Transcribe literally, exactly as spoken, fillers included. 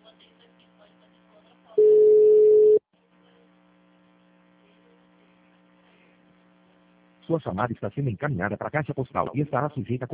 Sua chamada está sendo encaminhada para a caixa postal e estará sujeita a